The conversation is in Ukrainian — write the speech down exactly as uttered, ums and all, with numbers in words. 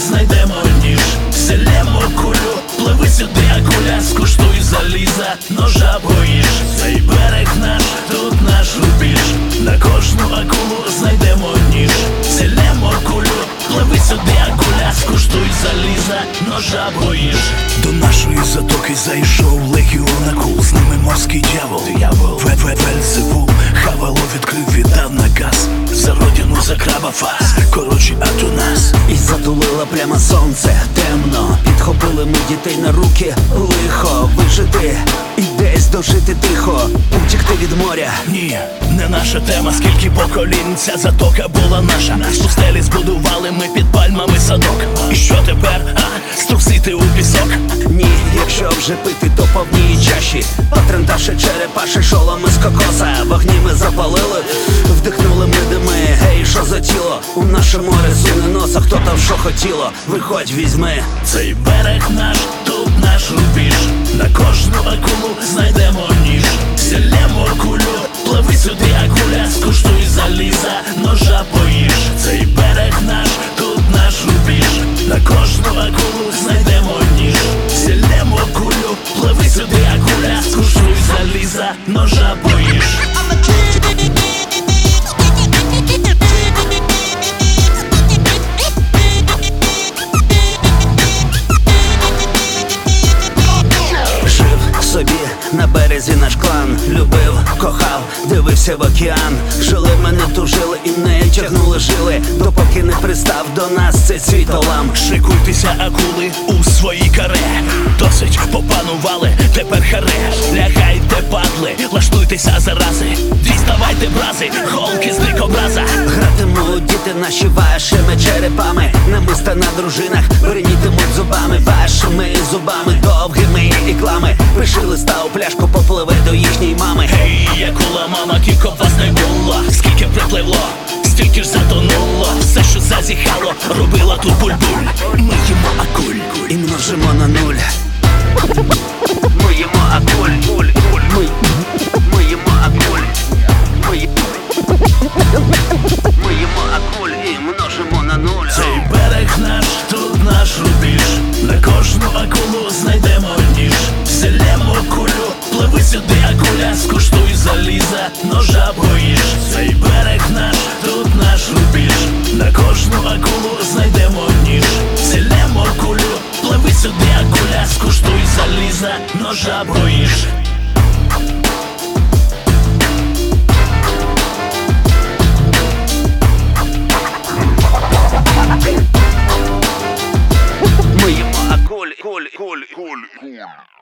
знайдемо ніж, зілємо кулю, пливи сюди, акуля, скуштуй заліза, ножа боїш. Цей берег наш, тут наш рубіж, на кожну акулу знайдемо ніж, зілємо кулю, пливи сюди, акуля, скуштуй заліза, ножа боїш. До нашої затоки зайшов легіон акул, з ними морський дьявол, дьявол, Вельзевул, Хавало відкрив, віддав наказ, за родину, за краба фас, коротше, а то нас. І затулило прямо сонце, темно, підхопили ми дітей на руки, лихо, вижити і десь дожити тихо, утікти від моря. Ні, не наша тема, скільки поколінь ця затока була наша. У стелі збудували ми під пальмами садок. І що тепер, а, струсити у пісок? Ні, якщо вже пити, то повній чаші, потрентавши черепаші шоломи з кокоса. Вогні ми запалили, вдихнули ми дими. Гей, що за тіло? У наше море суне носа, хто там що хотіло, виходь, візьми. Цей берег наш, тут наш рубіж, на кожну акулу знайдемо ніж, зілємо кулю, пливи сюди, акуля, скуштуй заліза, ножа поїж. Цей берег наш, тут наш рубіж, на кожну акулу знайдемо ніж, зілємо кулю, пливи сюди, акуля, скуштуй заліза, ножа поїж. Собі на березі наш клан любив, кохав, дивився в океан. Жили ми, не тужили і не тягнули жили, допоки не пристав до нас цей світолам. Шикуйтеся, акули, у свої каре, досить попанували, тепер харе. Лягайте, падли, лаштуйтеся зарази, діставайте брази, голки з дикобраза. Гратимуть діти наші вашими черепами, намиста на дружинах бринітимуть зубами, вашими зубами, довгими іклами. Пиши листа у пляшку, попливе до їхньої мами. Гей, акула, мама, кілько вас не було, скільки припливло, стільки ж затонуло. Все, що зазіхало, робила тут буль-буль. Ми їмо акуль і множимо на нуль. Ми їмо акуль, куль, куль. Ми, ми їмо акуль. Ми, ми їмо акуль і множимо на нуль. Цей берег наш, тут наш рубіж, на кожну акулу знайдемо ніж, зілємо кулю, пливи сюди, акуля, скуштуй заліза, ножа боїш. Цей берег наш, тут наш рубіж, на кожну акулу знайдемо ніж, зілємо кулю, пливи сюди, акуля, скуштуй заліза, ножа боїш. Ми їмо акуль, куль, куль, куль, куль.